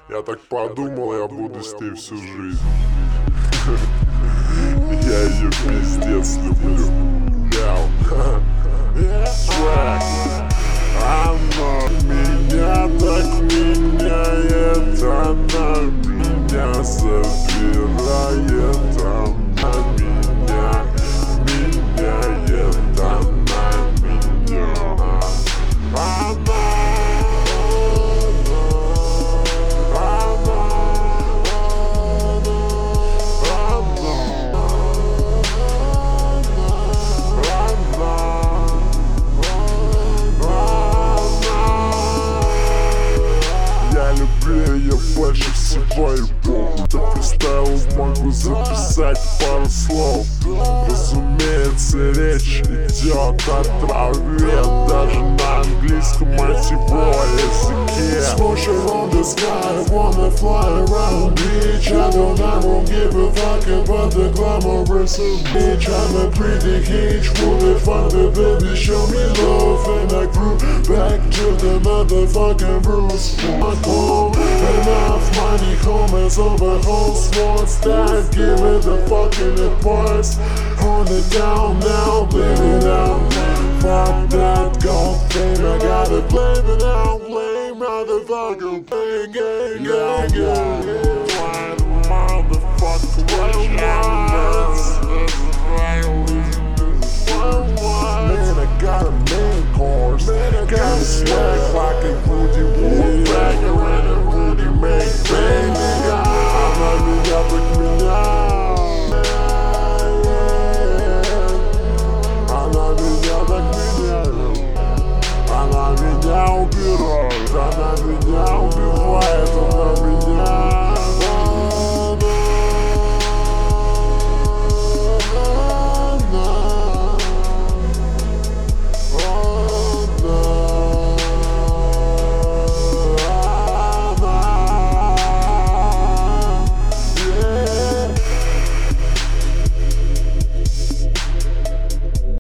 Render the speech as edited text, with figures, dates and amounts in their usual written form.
Я так подумал, я буду с ней всю жизнь. Я ее пиздец люблю. Шрек. Она меня так меняет, она меня забирает, она меня меняет, она меня. Я больше всего и богу. До фристайлов могу записать пару слов. Разумеется, речь идет о траве, даже на английском мать его языке. Слушай, on the sky, wanna fly around beach. I don't give a fuck about the glamorous beach. I'm a pretty hitch, would find a baby, show me love. And I grew back to the motherfucking Bruce. Enough money, comers over hoes. What's that? Give it the fucking advice. Hold it down now, live it out. Fuck that gold thing, I gotta blame it out. Blame motherfucker, bang, gang, gang, gang. Motherfucker, man, I got a man course. Got a swag like a Woody Woodpecker.